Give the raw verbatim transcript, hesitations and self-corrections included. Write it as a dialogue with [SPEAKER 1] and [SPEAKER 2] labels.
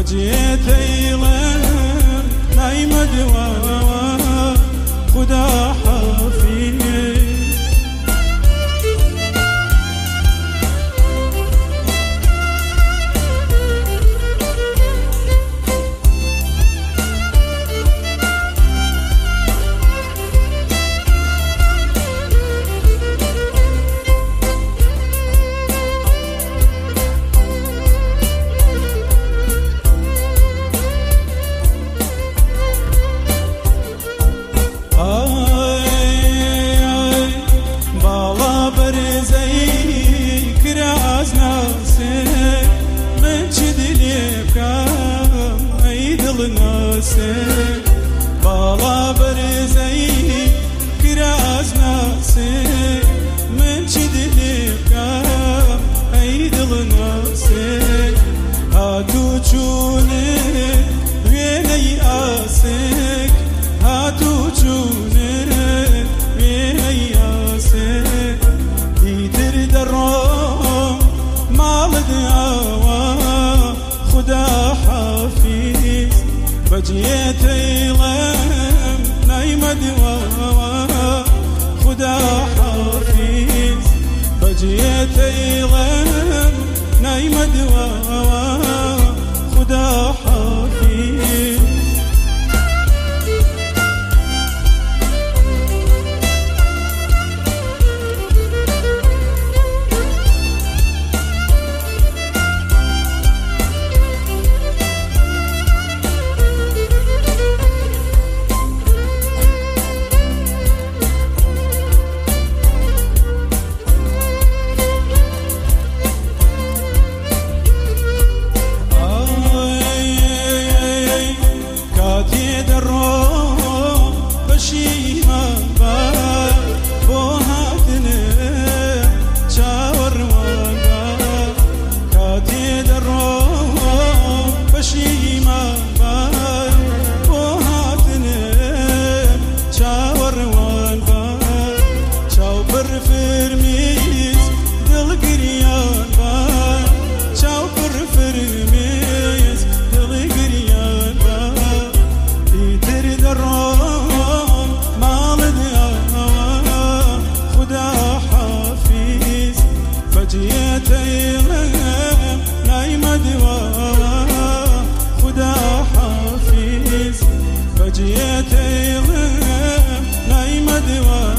[SPEAKER 1] بجيت ايلم نايم دوا خدا حافظ بالا برزي كراز ناسي من شدني بكام ايدل ناسي هاتو تشوني ويني اسك هاتو تشوني ويني اسك يدر درام مال دعوا خدا حافظ بجيت ايلم نايم دوا خدا حافظ بجيت ايلم نايم دوا خدا حافظ بجيت ايلم نايم دوا خدا حافظ بجيت ايلم نايم دوا